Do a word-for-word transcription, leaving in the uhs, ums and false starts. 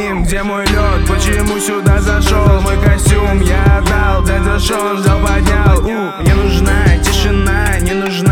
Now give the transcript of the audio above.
Блин, где мой лед? Почему сюда зашел? Мой костюм я отдал, дядя Шон взял, поднял. У, мне нужна тишина, не нужна